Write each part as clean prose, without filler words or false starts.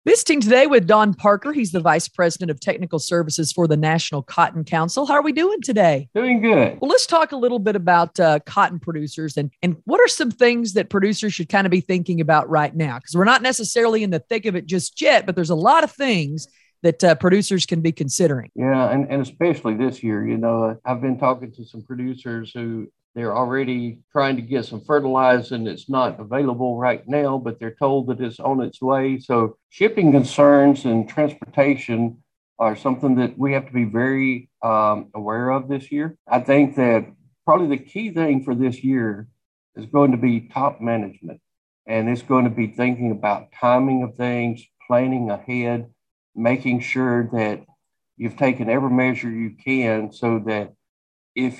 Visiting today with Don Parker. He's the Vice President of Technical Services for the National Cotton Council. How are we doing today? Doing good. Well, let's talk a little bit about cotton producers and what are some things that producers should kind of be thinking about right now? Because we're not necessarily in the thick of it just yet, but there's a lot of things that producers can be considering. Yeah, and especially this year, I've been talking to some producers who they're already trying to get some fertilizer and it's not available right now, but they're told that it's on its way. So shipping concerns and transportation are something that we have to be very aware of this year. I think that probably the key thing for this year is going to be top management. And it's going to be thinking about timing of things, planning ahead, making sure that you've taken every measure you can so that if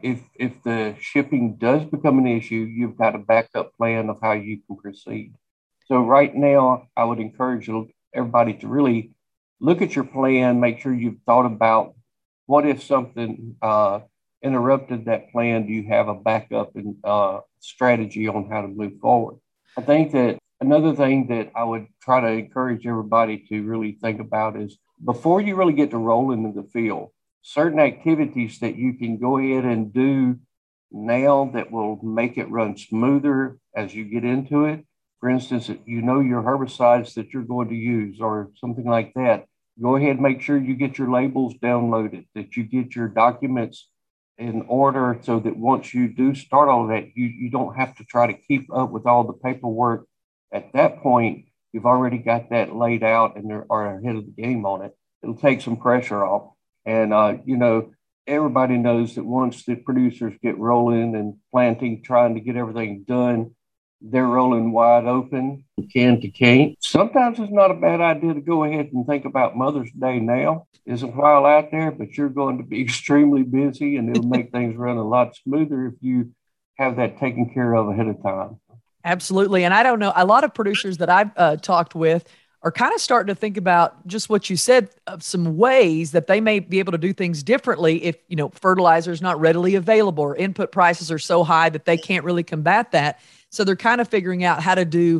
the shipping does become an issue, you've got a backup plan of how you can proceed. So right now, I would encourage everybody to really look at your plan, make sure you've thought about what if something interrupted that plan, do you have a backup and strategy on how to move forward? I think that another thing that I would try to encourage everybody to really think about is before you really get to rolling in the field, certain activities that you can go ahead and do now that will make it run smoother as you get into it. For instance, if you know your herbicides that you're going to use or something like that, go ahead and make sure you get your labels downloaded, that you get your documents in order so that once you do start all that, you don't have to try to keep up with all the paperwork. At that point, you've already got that laid out and are ahead of the game on it. It'll take some pressure off. And, everybody knows that once the producers get rolling and planting, trying to get everything done, they're rolling wide open, can to can. Sometimes it's not a bad idea to go ahead and think about Mother's Day now. It's a while out there, but you're going to be extremely busy and it'll make things run a lot smoother if you have that taken care of ahead of time. Absolutely. And I don't know, a lot of producers that I've talked with are kind of starting to think about just what you said of some ways that they may be able to do things differently if, fertilizer is not readily available or input prices are so high that they can't really combat that. So they're kind of figuring out how to do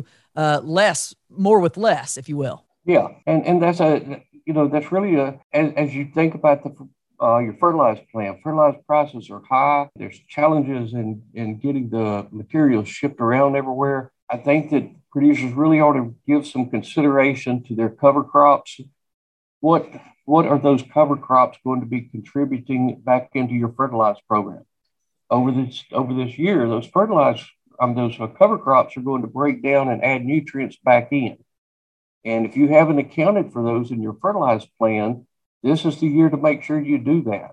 more with less, if you will. Yeah. And that's that's really as you think about your fertilizer plan, fertilizer prices are high. There's challenges in getting the materials shipped around everywhere. I think that producers really ought to give some consideration to their cover crops. What are those cover crops going to be contributing back into your fertilizer program? Over this year, those cover crops are going to break down and add nutrients back in. And if you haven't accounted for those in your fertilizer plan, this is the year to make sure you do that.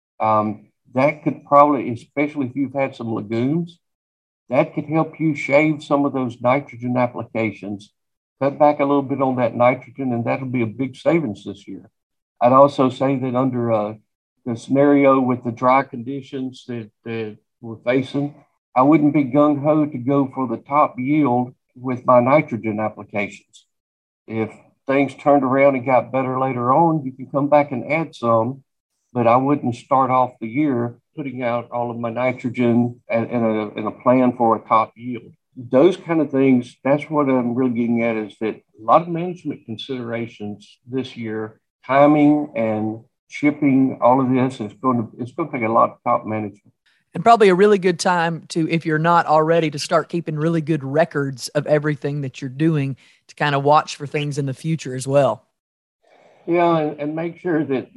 That could probably, especially if you've had some legumes, that could help you shave some of those nitrogen applications, cut back a little bit on that nitrogen, and that'll be a big savings this year. I'd also say that under the scenario with the dry conditions that we're facing, I wouldn't be gung-ho to go for the top yield with my nitrogen applications. If things turned around and got better later on, you can come back and add some, but I wouldn't start off the year putting out all of my nitrogen in a plan for a top yield. Those kind of things, that's what I'm really getting at, is that a lot of management considerations this year, timing and shipping, all of this it's going to take a lot of top management. And probably a really good time to, if you're not already, to start keeping really good records of everything that you're doing to kind of watch for things in the future as well. Yeah, and make sure that,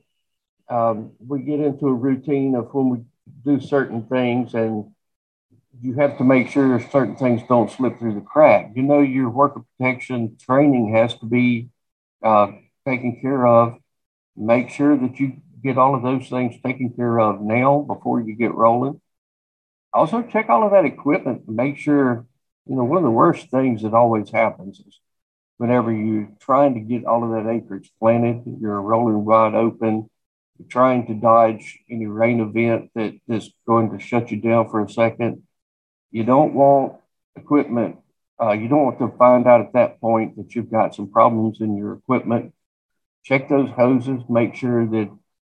we get into a routine of when we do certain things, and you have to make sure certain things don't slip through the crack. Your worker protection training has to be taken care of. Make sure that you get all of those things taken care of now before you get rolling. Also, check all of that equipment and make sure, one of the worst things that always happens is whenever you're trying to get all of that acreage planted, you're rolling wide open, you're trying to dodge any rain event that's going to shut you down for a second. You don't want equipment. You don't want to find out at that point that you've got some problems in your equipment. Check those hoses, make sure that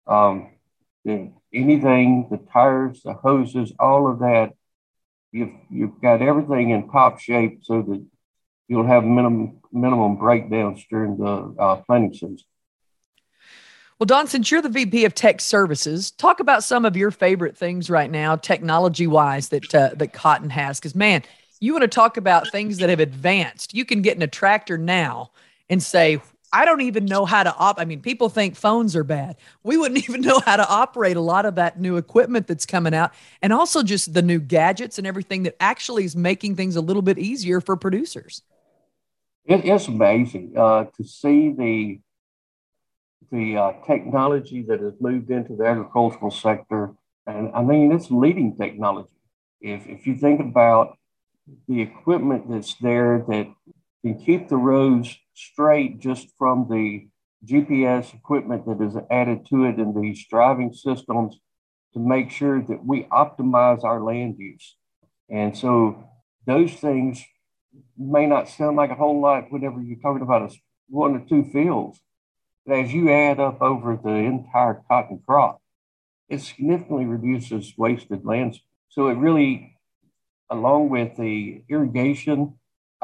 anything, the tires, the hoses, all of that, you've got everything in top shape so that you'll have minimum breakdowns during the planting season. Well, Don, since you're the VP of Tech Services, talk about some of your favorite things right now, technology-wise, that Cotton has. Because, man, you want to talk about things that have advanced. You can get in a tractor now and say, I don't even know how to I mean, people think phones are bad. We wouldn't even know how to operate a lot of that new equipment that's coming out, and also just the new gadgets and everything that actually is making things a little bit easier for producers. It's amazing to see the technology that has moved into the agricultural sector. And I mean, it's leading technology. If you think about the equipment that's there that can keep the roads straight just from the GPS equipment that is added to it in these driving systems to make sure that we optimize our land use. And so those things may not sound like a whole lot whenever you're talking about one or two fields. But as you add up over the entire cotton crop, it significantly reduces wasted land. So it really, along with the irrigation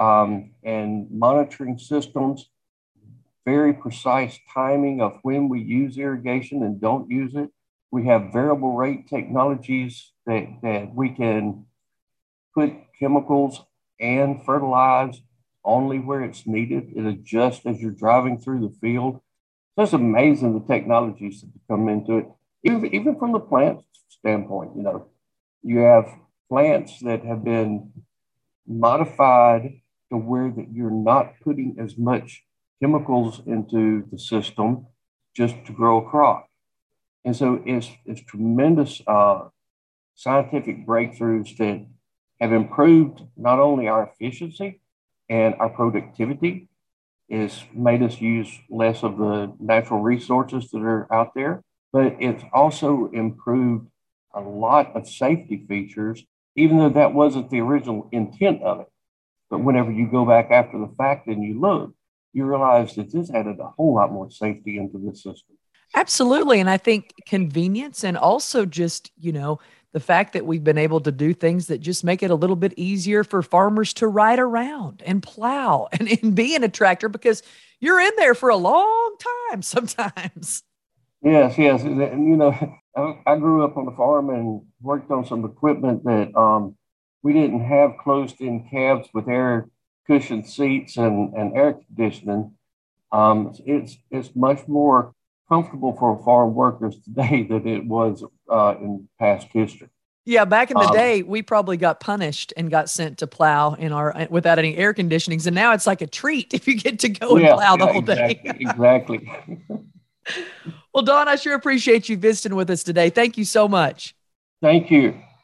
and monitoring systems, very precise timing of when we use irrigation and don't use it. We have variable rate technologies that we can put chemicals and fertilize only where it's needed. It adjusts as you're driving through the field. So it's amazing the technologies that come into it, even from the plant standpoint. You have plants that have been modified to where that you're not putting as much chemicals into the system just to grow a crop. And so it's tremendous scientific breakthroughs that have improved not only our efficiency and our productivity, it's made us use less of the natural resources that are out there, but it's also improved a lot of safety features, even though that wasn't the original intent of it. But whenever you go back after the fact and you look, you realize that this added a whole lot more safety into the system. Absolutely. And I think convenience, and also just, the fact that we've been able to do things that just make it a little bit easier for farmers to ride around and plow and be in a tractor, because you're in there for a long time sometimes. Yes. And, I grew up on the farm and worked on some equipment that we didn't have closed-in cabs with air cushioned seats and air conditioning. It's much more comfortable for farm workers today than it was in past history. Yeah, back in the day, we probably got punished and got sent to plow without any air conditionings, and now it's like a treat if you get to go and plow the whole day. Exactly. Well, Don, I sure appreciate you visiting with us today. Thank you so much. Thank you.